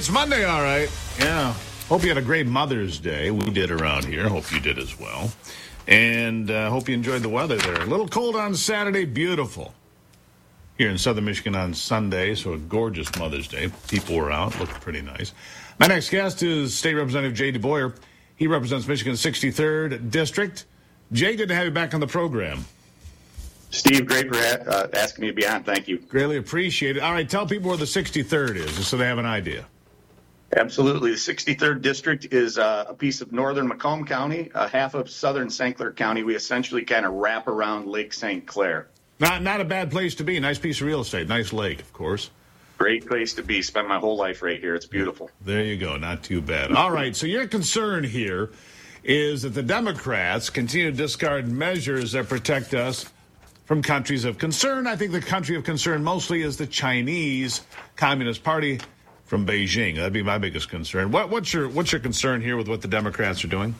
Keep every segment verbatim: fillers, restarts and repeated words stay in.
It's Monday, all right. Yeah. Hope you had a great Mother's Day. We did around here. Hope you did as well. And uh, hope you enjoyed the weather there. A little cold on Saturday, beautiful. Here in southern Michigan on Sunday, so a gorgeous Mother's Day. People were out, looked pretty nice. My next guest is State Representative Jay DeBoyer. He represents Michigan's sixty-third District. Jay, good to have you back on the program. Steve, great for uh, asking me to be on. Thank you. Greatly appreciated. All right, tell people where the sixty-third is, just so they have an idea. Absolutely. The sixty-third District is uh, a piece of northern Macomb County, uh, half of southern Saint Clair County. We essentially kind of wrap around Lake Saint Clair. Not, not a bad place to be. Nice piece of real estate. Nice lake, of course. Great place to be. Spent my whole life right here. It's beautiful. There you go. Not too bad. All right. So your concern here is that the Democrats continue to discard measures that protect us from countries of concern. I think the country of concern mostly is the Chinese Communist Party from Beijing. That'd be my biggest concern. What, what's your what's your concern here with what the Democrats are doing?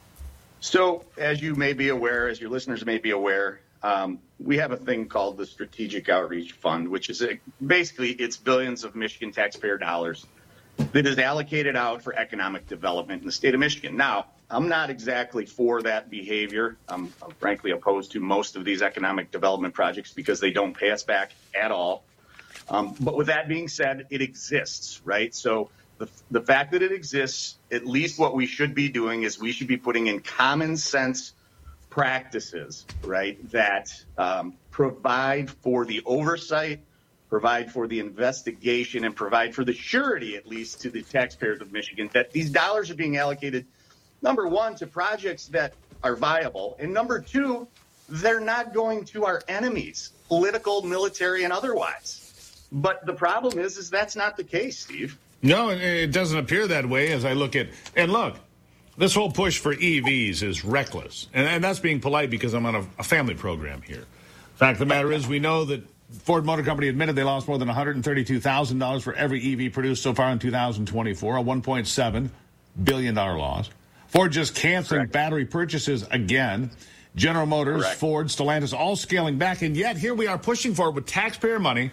So, as you may be aware, as your listeners may be aware, um, we have a thing called the Strategic Outreach Fund, which is a, basically it's billions of Michigan taxpayer dollars that is allocated out for economic development in the state of Michigan. Now, I'm not exactly for that behavior. I'm, I'm frankly opposed to most of these economic development projects because they don't pay us back at all. Um, but with that being said, it exists, right? So the, the fact that it exists, at least what we should be doing is we should be putting in common sense practices, right, that um, provide for the oversight, provide for the investigation, and provide for the surety, at least to the taxpayers of Michigan, that these dollars are being allocated, number one, to projects that are viable, and number two, they're not going to our enemies, political, military, and otherwise. But the problem is, is that's not the case, Steve. No, it doesn't appear that way as I look at, and look, this whole push for E Vs is reckless. And, and that's being polite because I'm on a, a family program here. Fact of the matter is, we know that Ford Motor Company admitted they lost more than one hundred thirty-two thousand dollars for every E V produced so far in two thousand twenty-four, a one point seven billion dollars loss. Ford just canceling Correct. battery purchases again. General Motors, Correct. Ford, Stellantis, all scaling back. And yet here we are pushing forward with taxpayer money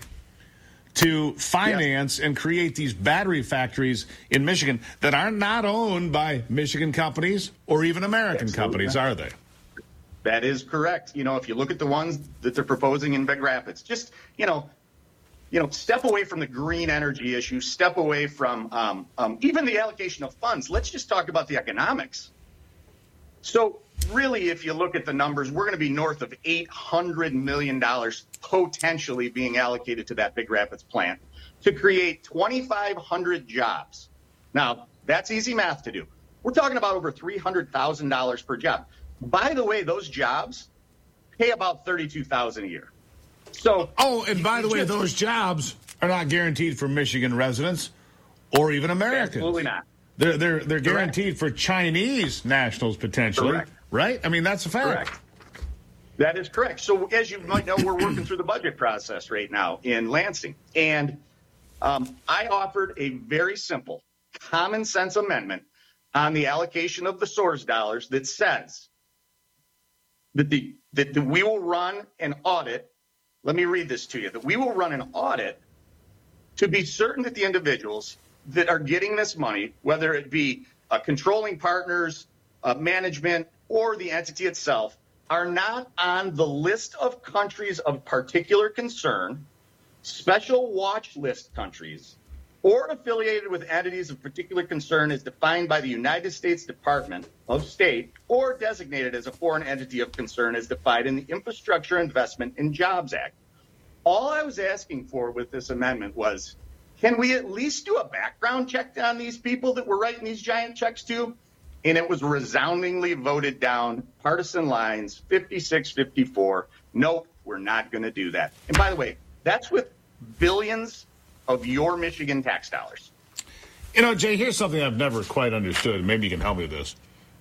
to finance yes. and create these battery factories in Michigan that are not owned by Michigan companies or even American Absolutely. companies, are they? That is correct. You know, if you look at the ones that they're proposing in Big Rapids, just, you know, you know, step away from the green energy issue, step away from um, um, even the allocation of funds. Let's just talk about the economics. So really, if you look at the numbers, we're going to be north of eight hundred million dollars potentially being allocated to that Big Rapids plant to create twenty-five hundred jobs. Now, that's easy math to do. We're talking about over three hundred thousand dollars per job. By the way, those jobs pay about thirty-two thousand dollars a year. So, oh, and by the way, just, those jobs are not guaranteed for Michigan residents or even Americans. Absolutely not. They're they're they're guaranteed Correct. for Chinese nationals potentially, Correct. right? I mean, that's a fact. Correct. That is correct. So, as you might know, we're working through the budget process right now in Lansing, and um, I offered a very simple, common sense amendment on the allocation of the SOARS dollars that says that the that the, we will run an audit. Let me read this to you. That we will run an audit to be certain that the individuals that are getting this money, whether it be uh, controlling partners, uh, management, or the entity itself, are not on the list of countries of particular concern, special watch list countries, or affiliated with entities of particular concern as defined by the United States Department of State, or designated as a foreign entity of concern as defined in the Infrastructure Investment and Jobs Act. All I was asking for with this amendment was, can we at least do a background check on these people that we're writing these giant checks to? And it was resoundingly voted down, partisan lines, fifty-six fifty-four. Nope, we're not going to do that. And by the way, that's with billions of your Michigan tax dollars. You know, Jay, here's something I've never quite understood. Maybe you can help me with this.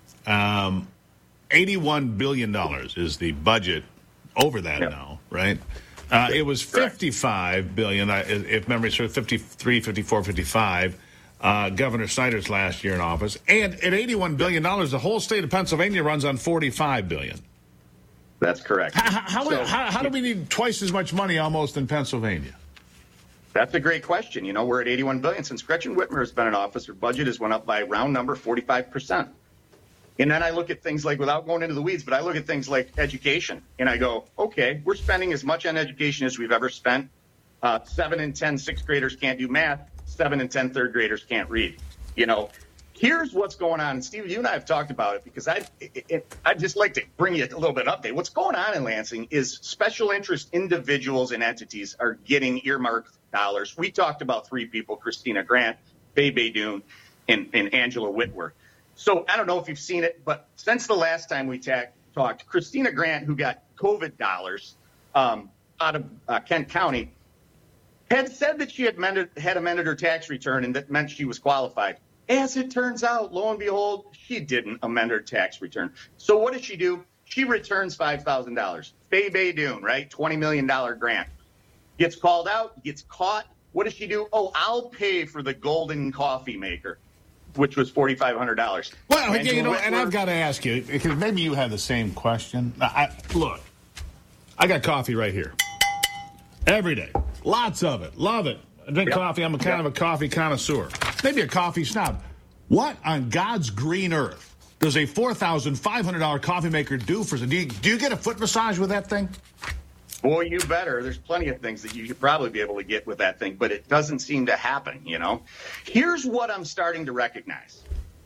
Um, eighty-one billion dollars is the budget over that yep. now, right? Uh, it was fifty-five billion dollars, if memory serves, fifty-three, fifty-four, fifty-five, uh, Governor Snyder's last year in office. And at eighty-one billion dollars, the whole state of Pennsylvania runs on forty-five billion dollars. That's correct. How, how, so, how, how do we need twice as much money almost in Pennsylvania? That's a great question. You know, we're at eighty-one billion dollars. Since Gretchen Whitmer has been in office, her budget has went up by round number forty-five percent. And then I look at things like, without going into the weeds, but I look at things like education, and I go, okay, we're spending as much on education as we've ever spent. Uh, seven in ten sixth graders can't do math. Seven in ten third graders can't read. You know, here's what's going on. And Steve, you and I have talked about it because I, it, it, I'd just like to bring you a little bit of update. What's going on in Lansing is special interest individuals and entities are getting earmarked dollars. We talked about three people: Christina Grant, Fay Baydoun, and, and Angela Whitwer. So I don't know if you've seen it, but since the last time we ta- talked, Christina Grant, who got COVID dollars um, out of uh, Kent County, had said that she had amended, had amended her tax return, and that meant she was qualified. As it turns out, lo and behold, she didn't amend her tax return. So what does she do? She returns five thousand dollars. Fay Baydoun, right, twenty million dollars grant. Gets called out, gets caught. What does she do? Oh, I'll pay for the golden coffee maker, which was four thousand five hundred dollars. Well, and, you know, and I've got to ask you, because maybe you have the same question. I, look, I got coffee right here. Every day. Lots of it. Love it. I drink yep. coffee. I'm a kind yep. of a coffee connoisseur. Maybe a coffee snob. What on God's green earth does a four thousand five hundred dollars coffee maker do for do you, do you get a foot massage with that thing? Boy, you better. There's plenty of things that you should probably be able to get with that thing, but it doesn't seem to happen, you know. Here's what I'm starting to recognize.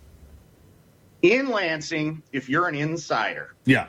In Lansing, if you're an insider, yeah,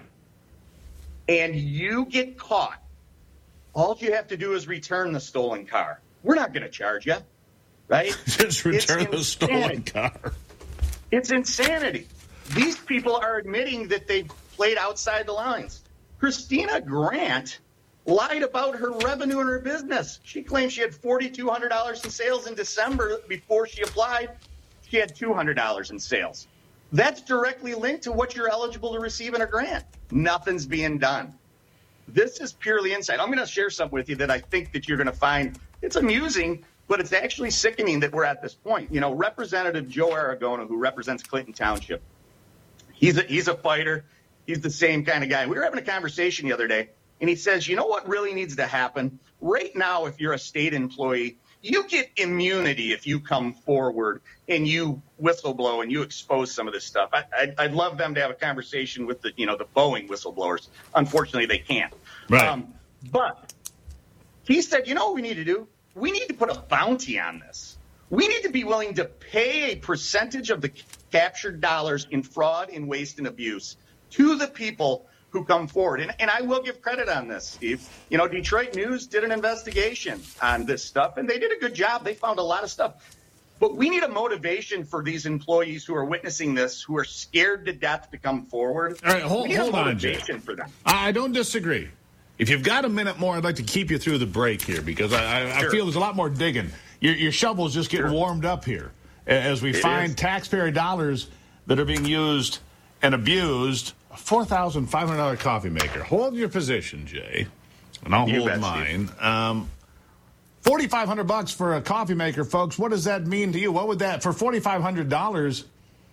and you get caught, all you have to do is return the stolen car. We're not going to charge you, right? Just return the stolen car. It's insanity. These people are admitting that they played outside the lines. Christina Grant lied about her revenue in her business. She claimed she had four thousand two hundred dollars in sales in December. Before she applied, she had two hundred dollars in sales. That's directly linked to what you're eligible to receive in a grant. Nothing's being done. This is purely insight. I'm going to share something with you that I think that you're going to find it's amusing, but it's actually sickening that we're at this point. You know, Representative Joe Aragona, who represents Clinton Township, he's a, he's a fighter. He's the same kind of guy. We were having a conversation the other day, and he says, you know what really needs to happen? Right now, if you're a state employee, you get immunity if you come forward and you whistleblow and you expose some of this stuff. I, I'd, I'd love them to have a conversation with the, you know, the Boeing whistleblowers. Unfortunately, they can't. Right. Um, but he said, you know what we need to do? We need to put a bounty on this. We need to be willing to pay a percentage of the captured dollars in fraud, in waste, and abuse to the people who come forward. And, and I will give credit on this, Steve. You know, Detroit News did an investigation on this stuff, and they did a good job. They found a lot of stuff. But we need a motivation for these employees who are witnessing this, who are scared to death to come forward. All right, hold, we need hold a on, motivation Jay. for them. I don't disagree. If you've got a minute more, I'd like to keep you through the break here because I, I, Sure. I feel there's a lot more digging. Your, your shovel's just getting Sure. warmed up here as we It find is. taxpayer dollars that are being used and abused. A four thousand five hundred dollars coffee maker. Hold your position, Jay, and I'll You hold bet, mine. Um, forty-five hundred bucks for a coffee maker, folks. What does that mean to you? What would that for forty-five hundred dollars?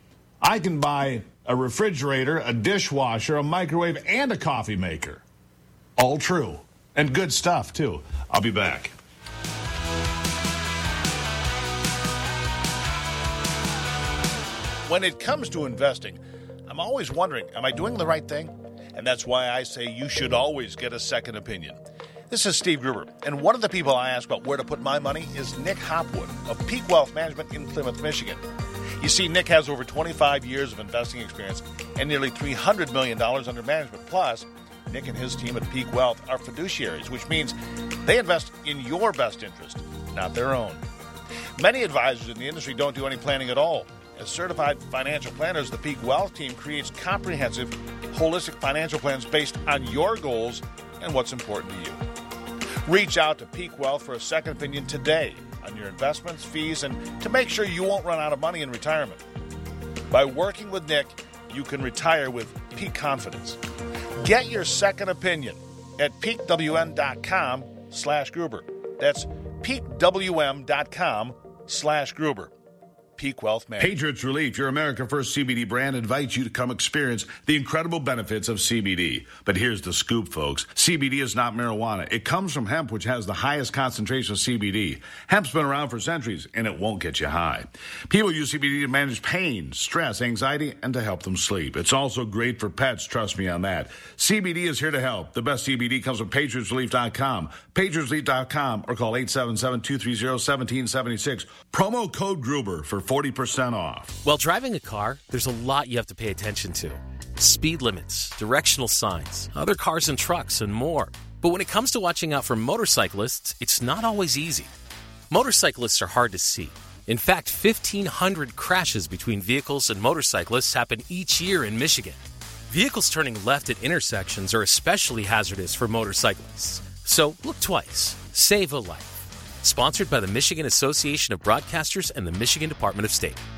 I can buy a refrigerator, a dishwasher, a microwave, and a coffee maker. All true and good stuff too. I'll be back. When it comes to investing, I'm always wondering, am I doing the right thing? And that's why I say you should always get a second opinion. This is Steve Gruber, and one of the people I ask about where to put my money is Nick Hopwood of Peak Wealth Management in Plymouth, Michigan. You see, Nick has over twenty-five years of investing experience and nearly three hundred million dollars under management. Plus, Nick and his team at Peak Wealth are fiduciaries, which means they invest in your best interest, not their own. Many advisors in the industry don't do any planning at all. As certified financial planners, the Peak Wealth team creates comprehensive, holistic financial plans based on your goals and what's important to you. Reach out to Peak Wealth for a second opinion today on your investments, fees, and to make sure you won't run out of money in retirement. By working with Nick, you can retire with peak confidence. Get your second opinion at peakwn.com slash Gruber. That's peakwm.com slash Gruber. Peak Wealth Management. Patriots Relief, your America First C B D brand, invites you to come experience the incredible benefits of C B D. But here's the scoop, folks. C B D is not marijuana. It comes from hemp, which has the highest concentration of C B D. Hemp's been around for centuries, and it won't get you high. People use C B D to manage pain, stress, anxiety, and to help them sleep. It's also great for pets, trust me on that. C B D is here to help. The best C B D comes from patriots relief dot com, patriots relief dot com, or call eight seven seven, two three zero, one seven seven six. Promo code Gruber for forty percent off. While driving a car, there's a lot you have to pay attention to. Speed limits, directional signs, other cars and trucks, and more. But when it comes to watching out for motorcyclists, it's not always easy. Motorcyclists are hard to see. In fact, fifteen hundred crashes between vehicles and motorcyclists happen each year in Michigan. Vehicles turning left at intersections are especially hazardous for motorcyclists. So look twice. Save a life. Sponsored by the Michigan Association of Broadcasters and the Michigan Department of State.